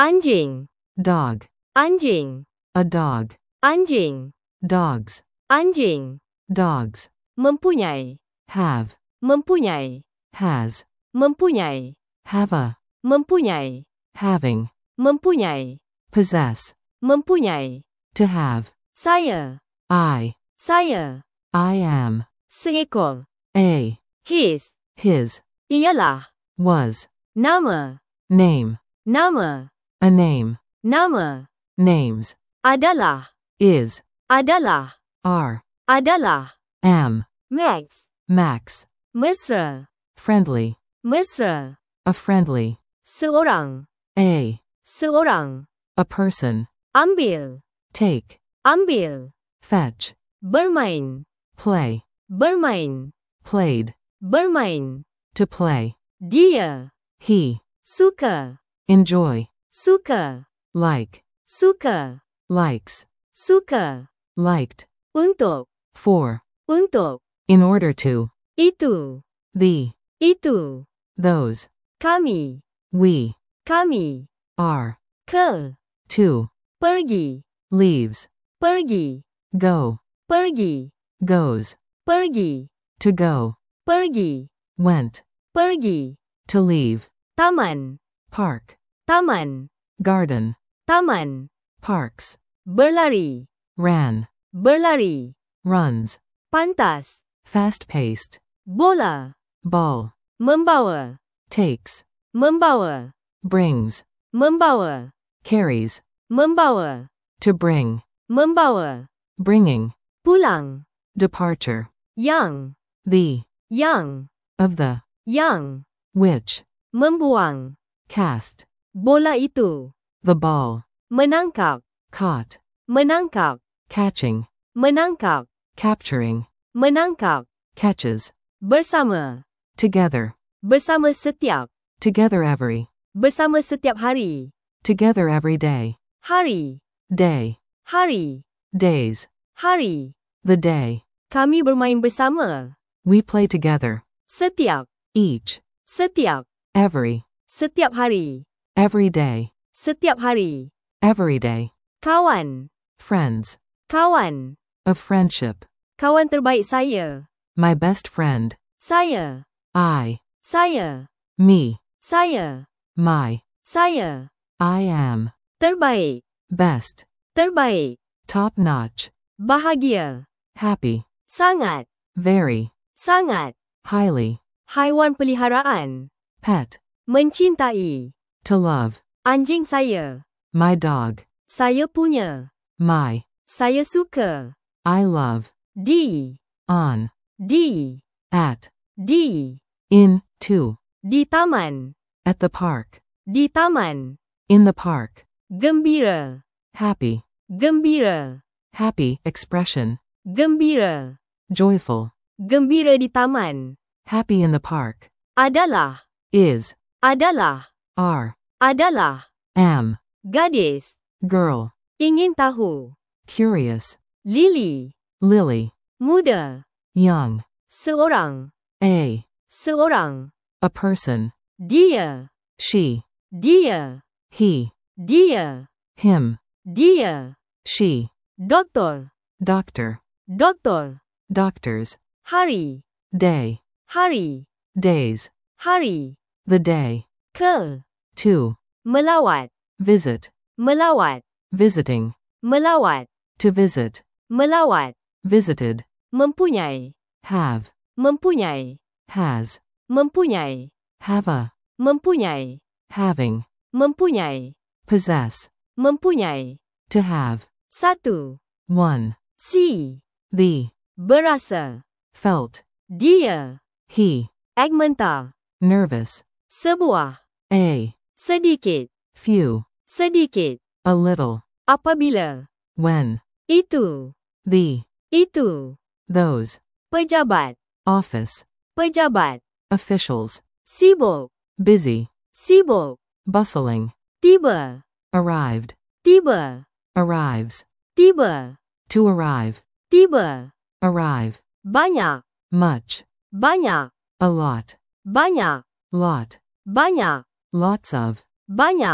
Anjing. Dog. Anjing. A dog. Anjing. Dogs. Anjing. Dogs. Mempunyai. Have. Mempunyai. Has. Mempunyai. Have a. Mempunyai. Having. Mempunyai. Possess. Mempunyai. To have. Saya. I. Saya. I am. Seekor. A. His. His. Ialah. Was. Nama. Name. Nama. A name. Nama. Names. Adalah. Is. Adalah. Are. Adalah. Am. Max. Max. Mesra. Friendly. Mesra. A friendly. Seorang. A. Seorang. A person. Ambil. Take. Ambil. Fetch. Bermain. Play. Bermain. Played. Bermain. To play. Dia. He. Suka. Enjoy. Suka. Like. Suka. Likes. Suka. Liked. Untuk. For. Untuk. In order to. Itu. The. Itu. Those. Kami. We. Kami. Are. Ke. To. Pergi. Leaves. Pergi. Go. Pergi. Goes. Pergi. To go. Pergi. Went. Pergi. To leave. Taman. Park. Taman. Garden. Taman. Parks. Berlari. Ran. Berlari. Runs. Pantas. Fast-paced. Bola. Ball. Membawa. Takes. Membawa. Brings. Membawa. Carries. Membawa. To bring. Membawa. Bringing. Pulang. Departure. Yang. The. Yang. Of the. Yang. Which. Membuang. Cast. Bola itu. The ball. Menangkap. Caught. Menangkap. Catching. Menangkap. Capturing. Menangkap. Catches. Bersama. Together. Bersama setiap. Together every. Bersama setiap hari. Together every day. Hari. Day. Hari. Days. Hari. The day. Kami bermain bersama. We play together. Setiap. Each. Setiap. Every. Setiap hari. Every day. Setiap hari. Every day. Kawan. Friends. Kawan. Of friendship. Kawan terbaik saya. My best friend. Saya. I. Saya. Me. Saya. My. Saya. I am. Terbaik. Best. Terbaik. Top notch. Bahagia. Happy. Sangat. Very. Sangat. Highly. Haiwan peliharaan. Pet. Mencintai. To love. Anjing saya. My dog. Saya punya. My. Saya suka. I love. Di. On. Di. At. Di. In. To. Di taman. At the park. Di taman. In the park. Gembira. Happy. Gembira. Happy. Expression. Gembira. Joyful. Gembira di taman. Happy in the park. Adalah. Is. Adalah. Are. Adalah. Am. Gadis. Girl. Ingin tahu. Curious. Lili. Lily. Muda. Young. Seorang. A. Seorang. A person. Dia. She. Dia. He. Dia. Him. Dia. She. Doktor. Doctor. Doktor. Doctors. Hari. Day. Hari. Days. Hari. The day. Ke. To. Melawat. Visit. Melawat. Visiting. Melawat. To visit. Melawat. Visited. Mempunyai. Have. Mempunyai. Has. Mempunyai. Have a. Mempunyai. Having. Mempunyai. Possess. Mempunyai. To have. Satu. One. Si. The. Berasa. Felt. Dia. He. Agmenta. Nervous. Sebuah. A. Sedikit. Few. Sedikit. A little. Apabila. When. Itu. The. Itu. Those. Pejabat. Office. Pejabat. Officials. Sibuk. Busy. Sibuk. Bustling. Tiba. Arrived. Tiba. Arrives. Tiba. To arrive. Tiba. Arrive. Banyak. Much. Banyak. A lot. Banyak. Lot. Banyak. Lots of. Banyak.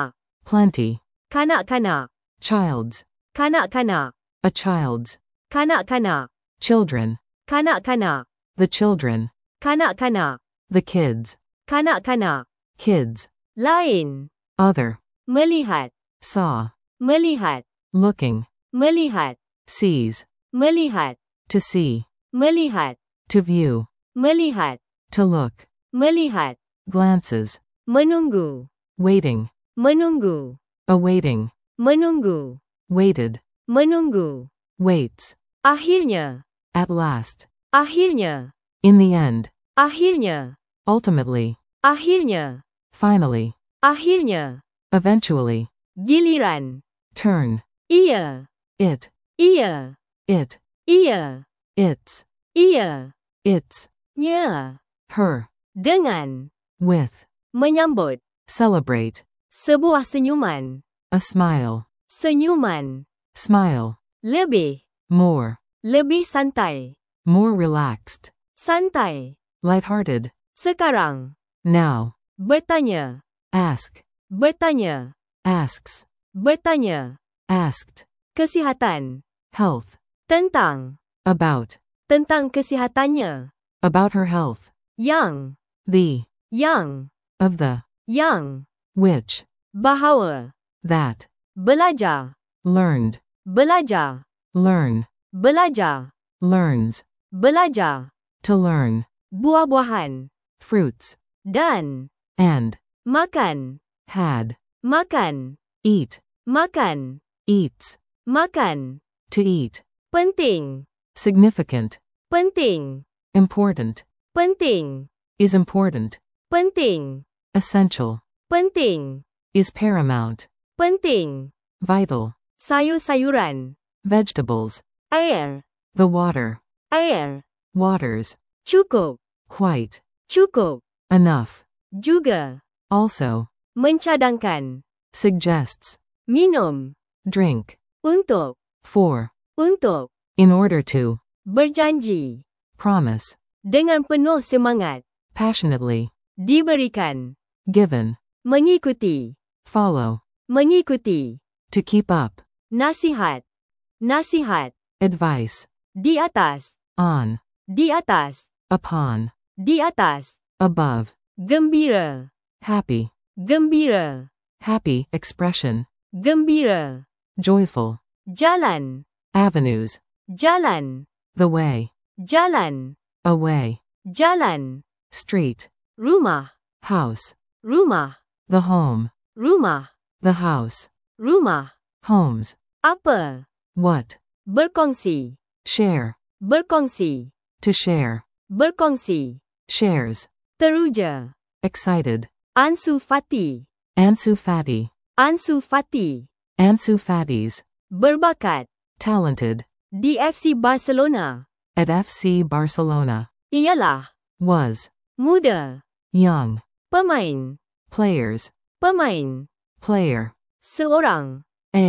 plenty, kanak-kanak, child's, kanak-kanak, a child's, kanak-kanak, children, kanak-kanak, the children, kanak-kanak, the kids, kanak-kanak, kids, lain, other, melihat, saw, melihat, looking, melihat, sees, melihat, to see, melihat, to view, melihat, to look, melihat, glances, menunggu, waiting, menunggu, awaiting, menunggu, waited, menunggu, waits, akhirnya, at last, akhirnya, in the end, akhirnya, ultimately, akhirnya, finally, akhirnya, eventually, giliran, turn, ia, it, ia, it, ia, its, ia, its, nya, her, dengan, with, menyambut, celebrate, sebuah senyuman, a smile, senyuman, smile, lebih, more, lebih santai, more relaxed, santai, lighthearted, sekarang, now, bertanya, ask, bertanya, asks, bertanya, asked, kesihatan, health, tentang, about, tentang kesihatannya, about her health, yang, the, of the, yang, which, bahawa, that, belajar, learned, belajar, learn, belajar, learns, belajar, to learn, buah-buahan, fruits, dan, and, makan, had, makan, eat, makan, eats, makan, to eat, penting, significant, penting, important, penting, is important, penting, essential, penting, is paramount, penting, vital, sayur-sayuran, vegetables, air, the water, air, waters, cukup, quite, cukup, enough, juga, also, mencadangkan, suggests, minum, drink, untuk, for, untuk, in order to, berjanji, promise, dengan penuh semangat, passionately, diberikan, given, mengikuti, follow, mengikuti, to keep up, nasihat, nasihat, advice, di atas, on, di atas, upon, di atas, above, gembira, happy, gembira, happy, expression, gembira, joyful, jalan, avenues, jalan, the way, jalan, away, jalan, street, rumah, house, rumah, the home, rumah, the house, rumah, homes, apa, what, berkongsi, share, berkongsi, to share, berkongsi, shares, teruja, excited, Ansu Fati, Ansu Fati, Ansu Fati, Ansu Fati's, berbakat, talented, di FC Barcelona, at FC Barcelona, ialah, was, muda, young, pemain, players, pemain, player, seorang,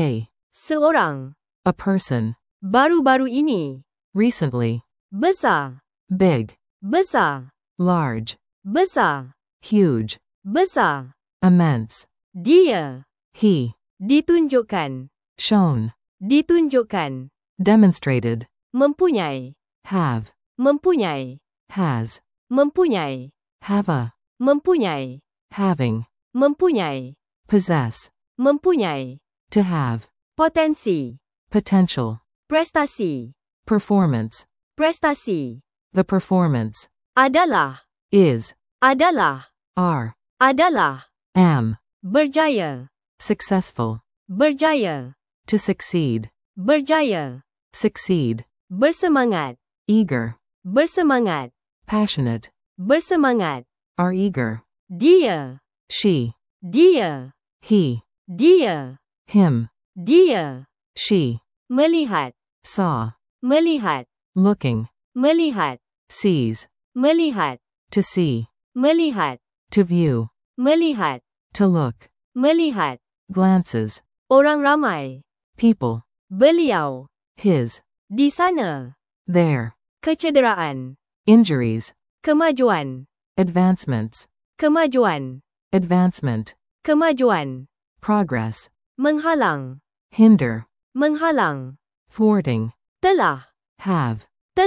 seorang, a person, baru-baru ini, recently, besar, big, besar, large, besar, huge, besar, immense, dia, he, ditunjukkan, shown, ditunjukkan, demonstrated, mempunyai, have, mempunyai, has, mempunyai, have a, mempunyai, having, mempunyai, possess, mempunyai, to have, potensi, potential, prestasi, performance, prestasi, the performance, adalah, is, adalah, are, adalah, am, berjaya, successful, berjaya, to succeed, berjaya, succeed, bersemangat, eager, bersemangat, passionate, bersemangat, are eager, dia, she, dia, he, dia, him, dia, she, melihat, saw, melihat, looking, melihat, sees, melihat, to see, melihat, to view, melihat, to look, melihat, glances, orang ramai, people, beliau, his, di sana, there, kecederaan, injuries, kemajuan, advancements, kemajuan, advancement, kemajuan, progress, menghalang, hinder, menghalang, thwarting, telah, have,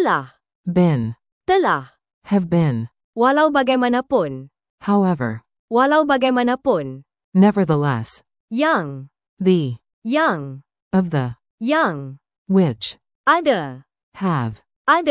been, have been, walau bagaimanapun, however, walau bagaimanapun, nevertheless, yang, the, of the, yang, which, ada, have,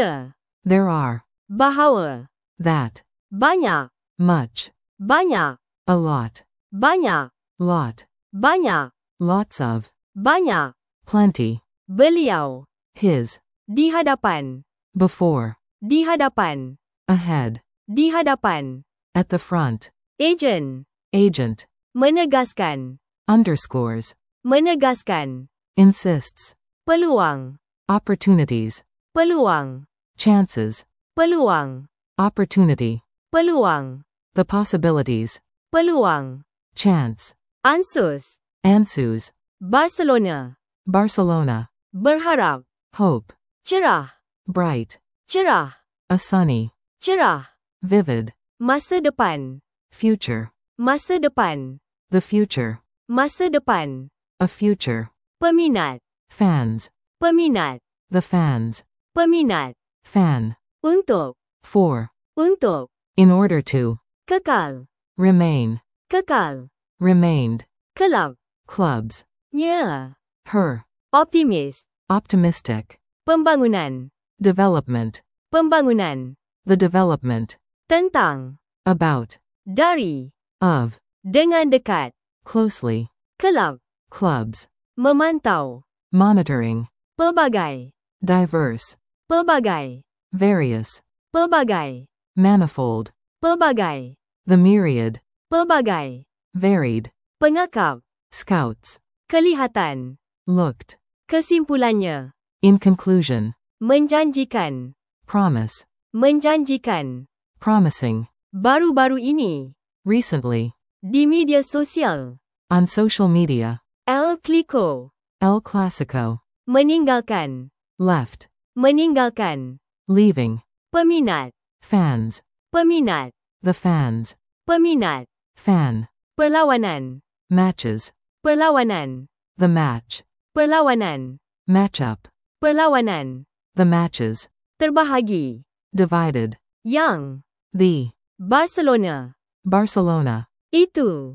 there are, bahawa, that, banyak, much, banyak, a lot, banyak, lot, banyak, lots of, banyak, plenty, beliau, his, di hadapan, before, di hadapan, ahead, di hadapan, at the front, agent, agent, menegaskan, underscores, menegaskan, insists, peluang, opportunities, peluang, chances, peluang, opportunity, peluang, the possibilities, peluang, chance, ansus, ansus, Barcelona, Barcelona, berharap, hope, cerah, bright, cerah, a sunny, cerah, vivid, masa depan, future, masa depan, the future, masa depan, a future, peminat, fans, peminat, the fans, peminat, fan, untuk, for, untuk, in order to, kekal, remain, kekal, remained, kelab, clubs, nya, her, optimis, optimistic, pembangunan, development, pembangunan, the development, tentang, about, dari, of, dengan dekat, closely, kelab, clubs, memantau, monitoring, pelbagai, diverse, pelbagai, various, pelbagai, manifold, pelbagai, the myriad, pelbagai, varied, pengakap, scouts, kelihatan, looked, kesimpulannya, in conclusion, menjanjikan, promise, menjanjikan, promising, baru-baru ini, recently, di media sosial, on social media, El Clico, El Clasico, meninggalkan, left, meninggalkan, leaving, peminat, fans, peminat, the fans, peminat, fan, perlawanan, matches, perlawanan, the match, perlawanan, matchup, perlawanan, the matches, terbahagi, divided, yang, the, Barcelona, Barcelona, itu,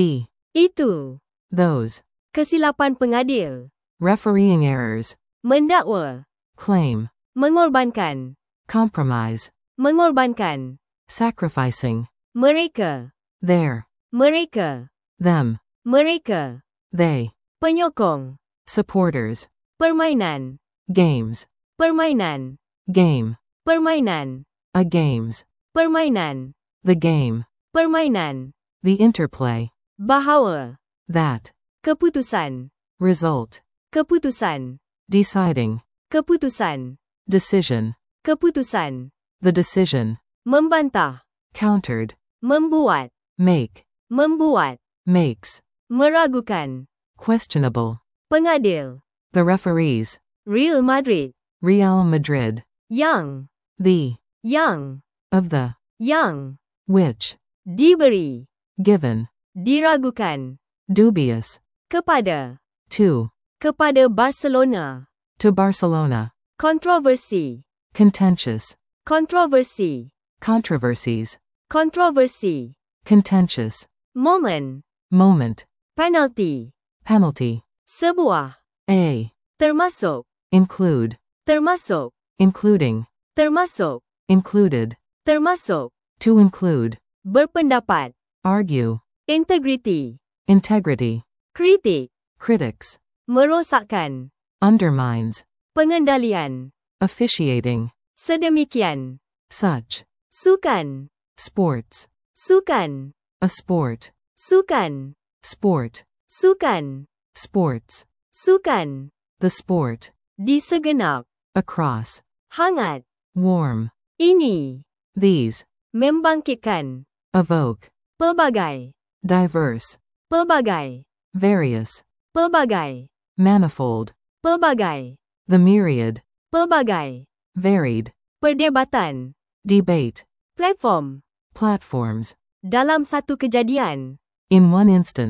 the, those, kesilapan pengadil, refereeing errors, mendakwa, claim, mengorbankan, compromise, mengorbankan, sacrificing, mereka, their, mereka, them, mereka, they, penyokong, supporters, permainan, games, permainan, game, permainan, a games, permainan, the game, permainan, the interplay, bahawa, that, keputusan, result, keputusan, deciding, keputusan, decision, keputusan, the decision, membantah, countered, membuat, make, membuat, makes, meragukan, questionable, pengadil, the referees, Real Madrid, Real Madrid, yang, the, yang, of the, yang, which, diberi, given, diragukan, dubious, kepada, to, kepada Barcelona, to Barcelona, kontroversi, contentious, kontroversi, controversies, kontroversi, contentious, momen, moment, penalti, penalty, sebuah, a, termasuk, include, termasuk, including, termasuk, included, termasuk, to include, berpendapat, argue, integriti, integrity, kritik, critics, merosakkan, undermines, pengendalian, officiating, sedemikian, such, sukan, sports, sukan, a sport, sukan, sport, sukan, sports, sukan, the sport, di segenap, across, hangat, warm, ini, these, membangkitkan, evoke, pelbagai, diverse, pelbagai, various, pelbagai, manifold, pelbagai, the myriad, pelbagai, varied, perdebatan, debate, platform, platforms, dalam satu kejadian, in one instance,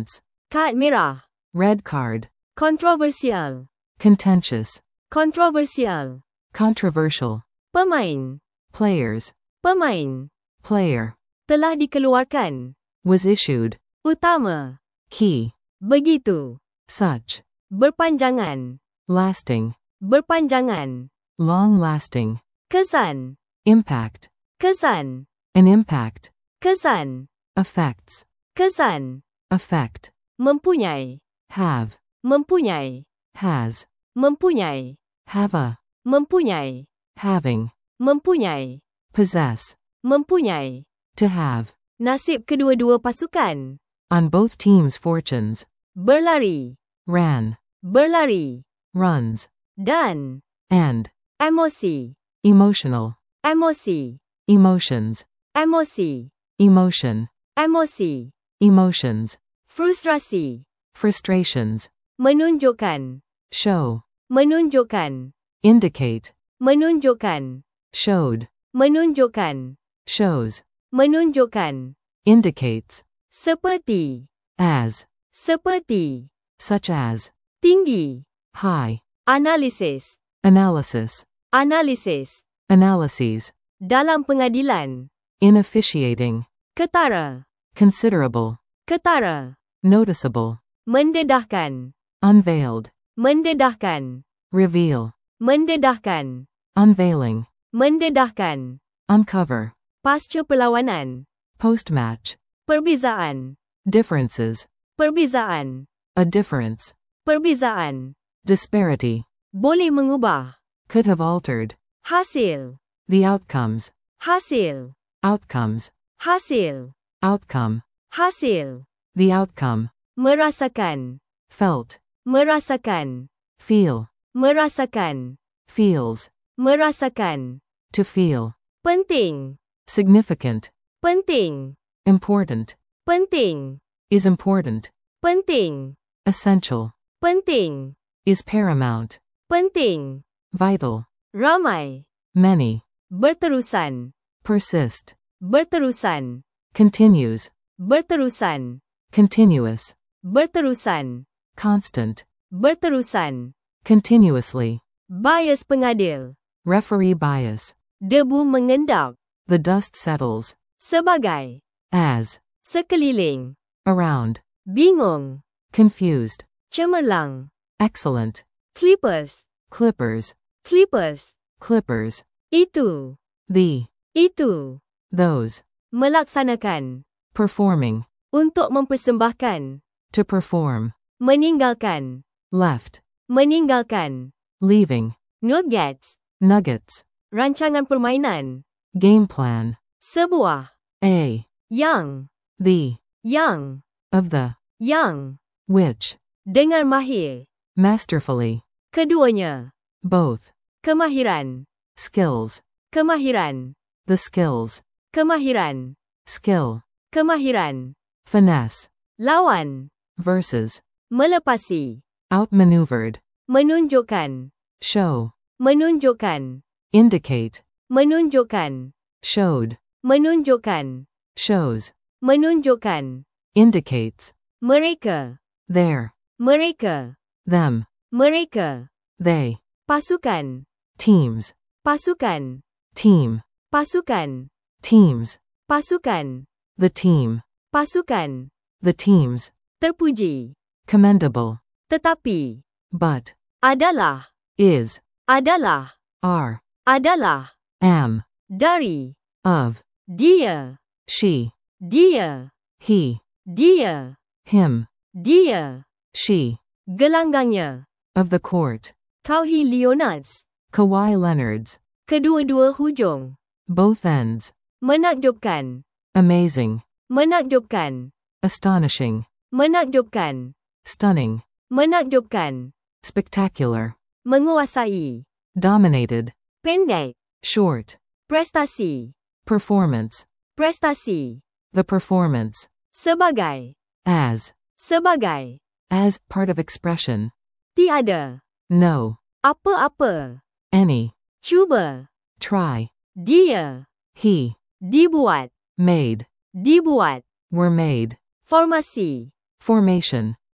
Kad merah. Red card. Kontroversial. Contentious. Kontroversial. Controversial. Pemain. Players. Pemain. Player. Telah dikeluarkan. Was issued. Utama. Key. Begitu. Such. Berpanjangan. Lasting. Berpanjangan. Long-lasting. Kesan. Impact. Kesan. An impact. Kesan. Effects. Kesan. Effect. Mempunyai. Have. Mempunyai. Has. Mempunyai. Have a. Mempunyai. Having. Mempunyai. Possess. Mempunyai. To have. Nasib kedua-dua pasukan. On both teams' fortunes. Berlari. Ran. Berlari. Runs. Dan. And. Emosi. Emotional. Emosi. Emotions. Emosi. Emotion. Emosi. Emotions. Frustrasi. Frustrations. Menunjukkan. Show. Menunjukkan. Indicate. Menunjukkan. Showed. Menunjukkan. Shows. Menunjukkan. Indicates. Seperti. As. Seperti. Such as. Tinggi. High. Analisis. Analysis. Analisis. Analyses. Dalam pengadilan. In officiating. Ketara. Considerable. Ketara. Noticeable. Mendedahkan. Unveiled. Mendedahkan. Reveal. Mendedahkan. Unveiling. Mendedahkan. Uncover. Pasca perlawanan. Post-match. Perbezaan. Differences. Perbezaan. A difference. Perbezaan. Disparity. Boleh mengubah. Could have altered. Hasil. The outcomes. Hasil. Outcomes. Hasil. Outcome. Hasil. The outcome. Merasakan. Felt. Merasakan. Feel. Merasakan. Feels. Merasakan. To feel. Penting. Significant. Penting. Important. Penting. Is important. Penting. Essential. Penting. Is paramount. Penting. Vital. Ramai. Many. Berterusan. Persist. Berterusan. Continues. Berterusan. Continuous. Berterusan. Constant. Berterusan. Continuously. Bias pengadil. Referee bias. Debu mengendap. The dust settles. Sebagai. As. Sekeliling. Around. Bingung. Confused. Cemerlang. Excellent. Clippers. Clippers. Clippers. Clippers. Itu. The. Itu. Those. Melaksanakan. Performing. Untuk mempersembahkan. To perform. Meninggalkan. Left. Meninggalkan. Leaving. Nuggets. Nuggets. Rancangan permainan. Game plan. Sebuah. A. Yang. The. Yang. Of the. Yang. Which. Dengan mahir. Masterfully. Keduanya. Both. Kemahiran. Skills. Kemahiran. The skills. Kemahiran. Skill. Kemahiran. Finesse. Lawan. Versus. Melepasi. Outmaneuvered. Menunjukkan. Show. Menunjukkan. Indicate. Menunjukkan. Showed. Menunjukkan. Shows. Menunjukkan. Indicates. Mereka. There. Mereka. Them. Mereka. They. Pasukan. Teams. Pasukan. Team. Pasukan. Teams. Pasukan. The team. Pasukan. The teams. Terpuji. Commendable. Tetapi. But. Adalah. Is. Adalah. Are. Adalah. Am. Dari. Of. Dia. She. Dia. He. Dia. Him. Dia. She. Gelanggangnya. Of the court. Kawhi Leonards. Kawhi Leonards. Kedua-dua hujung. Both ends. Menakjubkan. Amazing. Menakjubkan. Astonishing. Menakjubkan. Stunning. Menakjubkan. Spectacular. Menguasai. Dominated. Pendek. Short. Prestasi. Performance. Prestasi. The performance. Sebagai. As. Sebagai. As part of expression. Tiada. No. Apa-apa. Any. Cuba. Try. Dia. He. Dibuat. Made. Dibuat. Were made. Formasi. Formation.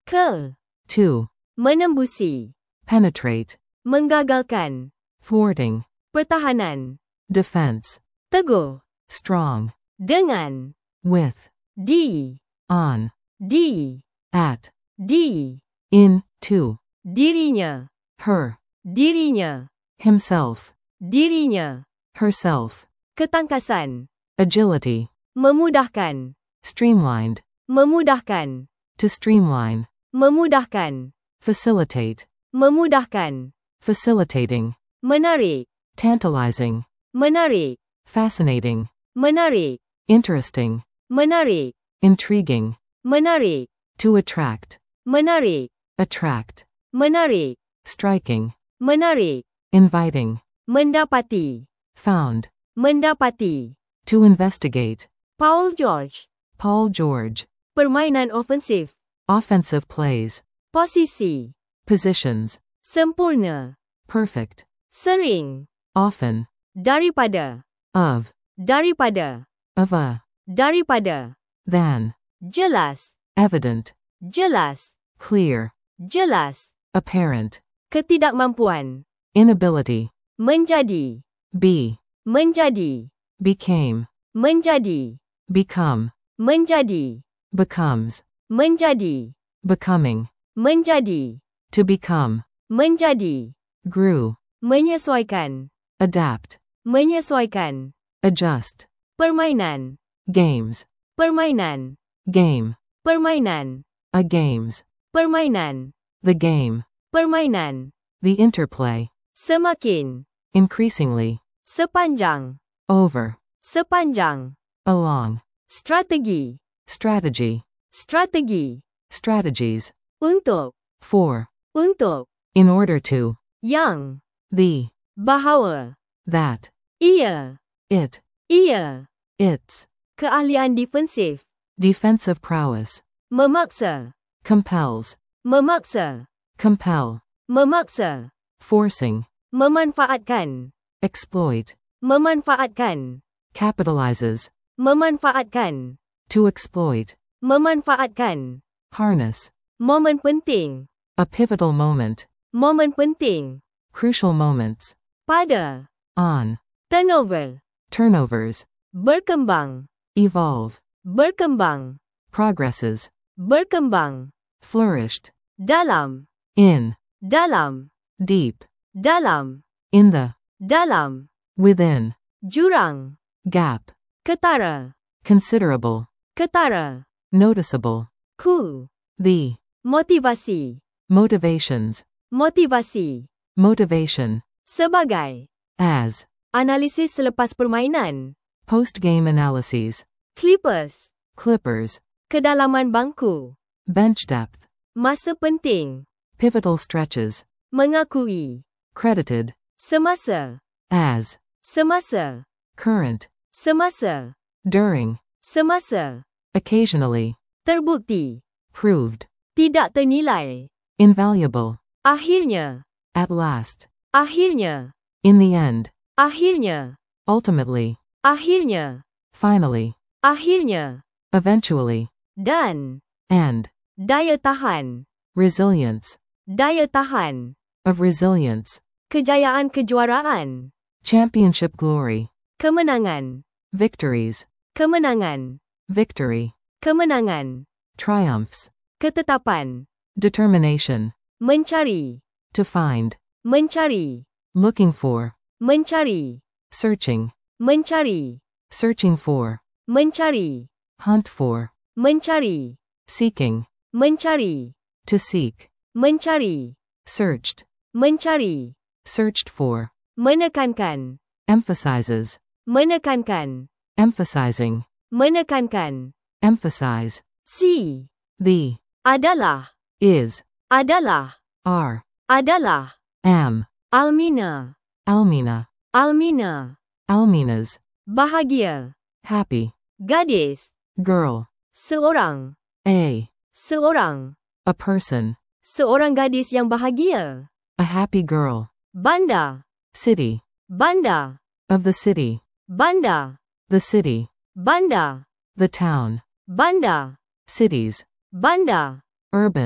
Ke. To. Menembusi. Penetrate. Menggagalkan. Thwarting. Pertahanan. Defense. Teguh. Strong. Dengan. With. Di. On. Di. At. Di. In. To. Dirinya. Her. Dirinya. Himself. Dirinya. Herself. Ketangkasan. Agility. Memudahkan. Streamlined. Memudahkan. To streamline. Memudahkan. Facilitate. Memudahkan. Facilitating. Menarik. Tantalizing. Menarik. Fascinating. Menarik. Interesting. Menarik. Intriguing. Menarik. To attract. Menarik. Attract. Menarik. Striking. Menarik. Inviting. Mendapati. Found. Mendapati. To investigate. Paul George. Paul George. Permainan ofensif. Offensive plays. Posisi. Positions. Sempurna. Perfect. Sering. Often. Daripada. Of. Daripada. Of a. Daripada. Than. Jelas. Evident. Jelas. Clear. Jelas. Apparent. Ketidakmampuan. Inability. Menjadi. Be. Menjadi. Became. Menjadi. Become. Menjadi. Becomes. Menjadi. Becoming. Menjadi. To become. Menjadi. Grew. Menyesuaikan. Adapt. Menyesuaikan. Adjust. Permainan. Games. Permainan. Game. Permainan. A games. Permainan. The game. Permainan. The interplay. Semakin. Increasingly. Sepanjang. Over. Sepanjang. Along. Strategi. Strategy. Strategi. Strategies. Untuk. For. Untuk. In order to. Yang. The. Bahawa. That. Ia. It. Ia. Its. Keahlian defensif. Defensive prowess. Memaksa. Compels. Memaksa. Compel. Memaksa. Forcing. Memanfaatkan. Exploit. Memanfaatkan. Capitalizes. Memanfaatkan. To exploit. Memanfaatkan. Harness. Momen penting. A pivotal moment. Momen penting. Crucial moments. Pada. On. Turnover. Turnovers. Berkembang. Evolve. Berkembang. Progresses. Berkembang. Flourished. Dalam. In. Dalam. Deep. Dalam. In the. Dalam. Within. Jurang. Gap. Ketara. Considerable. Ketara. Noticeable. Ku. The. Motivasi. Motivations. Motivasi. Motivation. Sebagai. As. Analisis selepas permainan. Post-game analyses. Clippers. Clippers. Kedalaman bangku. Bench depth. Masa penting. Pivotal stretches. Mengakui. Credited. Semasa. As. Semasa. Current. Semasa. During. Semasa. Occasionally. Terbukti. Proved. Tidak ternilai. Invaluable. Akhirnya. At last. Akhirnya. In the end. Akhirnya. Ultimately. Akhirnya. Finally. Akhirnya. Eventually. Dan. And. Daya tahan. Resilience. Daya tahan. Of resilience. Kejayaan kejuaraan. Championship glory. Kemenangan. Victories. Kemenangan. Victory. Kemenangan. Triumphs. Ketetapan. Determination. Mencari. To find. Mencari. Looking for. Mencari. Searching. Mencari. Searching for. Mencari. Hunt for. Mencari. Seeking. Mencari. To seek. Mencari. Searched. Mencari. Searched for. Menekankan. Emphasizes. Menekankan. Emphasizing. Menekankan. Emphasize. Si. The. Adalah. Is. Adalah. Are. Adalah. Am. Almina. Almina. Almina. Almina's. Bahagia. Happy. Gadis. Girl. Seorang. A. Seorang. A person. Seorang gadis yang bahagia. A happy girl. Banda. City. Banda. Of the city. Banda. The city. Banda. The town. Banda. Cities. Banda. Urban.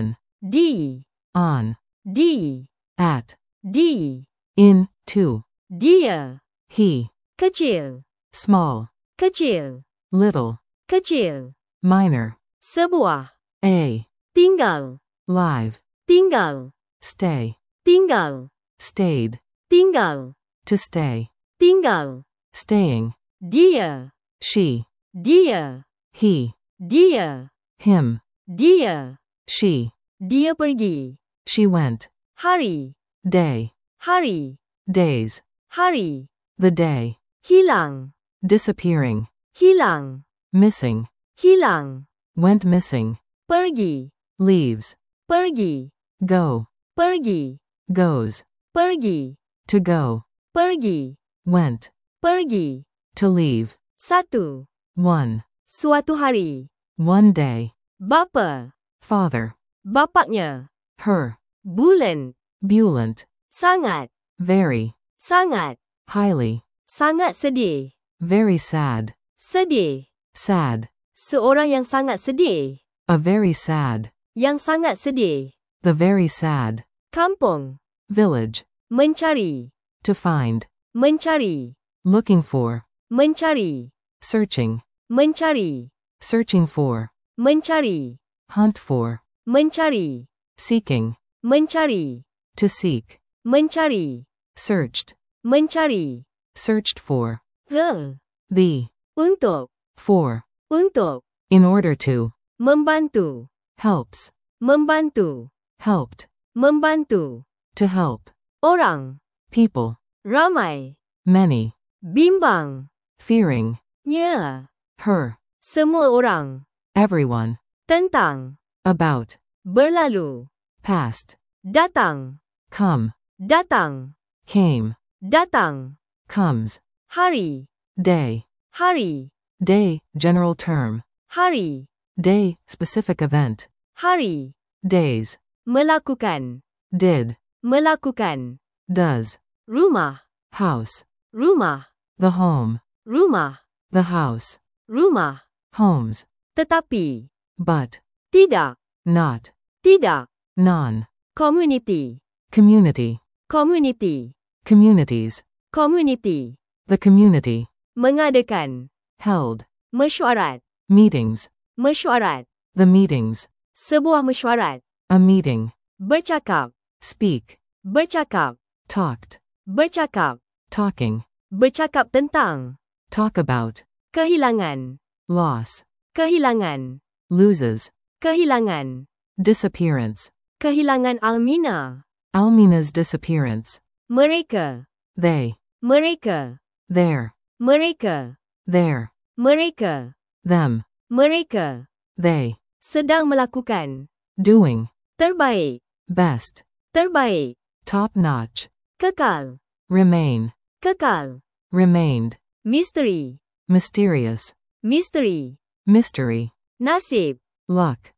di, on, di, at, di, in, to, dia, he, kecil, small, kecil, little, kecil, minor, sebuah, a, tinggal, live, tinggal, stay, tinggal, stayed, tinggal, to stay, tinggal, staying, dia, she, dia, he, dia, him, dia, she, dia pergi, she went, hari, day, hari, days, hari, the day, hilang, disappearing, hilang, missing, hilang, went missing, pergi, leaves, pergi, go, pergi, goes, pergi, to go, pergi, went, pergi, to leave, satu, one, suatu hari, one day, bapa, father, bapaknya, her, bulan, buoyant, sangat, very, sangat, highly, sangat sedih, very sad, sedih, sad, seorang yang sangat sedih, a very sad, yang sangat sedih, the very sad, kampung, village, mencari, to find, mencari, looking for, mencari, searching, mencari, searching for, mencari, hunt for, mencari, seeking, mencari, to seek, mencari, searched, mencari, searched for, the, the, untuk, for, untuk, in order to, membantu, helps, membantu, helped, membantu, to help, orang, people, ramai, many, bimbang, fearing, nya, her, semua orang, everyone, tentang, about, berlalu, past, datang, come, datang, came, datang, comes, hari, day, hari, day, general term, hari, day, specific event, hari, days, melakukan, did, melakukan, does, rumah, house, rumah, the home, rumah, the house, rumah, homes, tetapi, but, tidak, not, tidak, non, community, community, community, communities, community, the community, mengadakan, held, mesyuarat, meetings, mesyuarat, the meetings, sebuah mesyuarat, a meeting, bercakap, speak, bercakap, talked, bercakap, talking, bercakap tentang, talk about, kehilangan, loss, kehilangan, loses, kehilangan, disappearance, kehilangan Almina, Almina's disappearance, mereka, they, mereka, there, mereka, there, mereka, them, mereka, they, sedang melakukan, doing, terbaik, best, terbaik, top notch, kekal, remain, kekal, remained, misteri, mysterious, misteri, mystery, nasib, luck,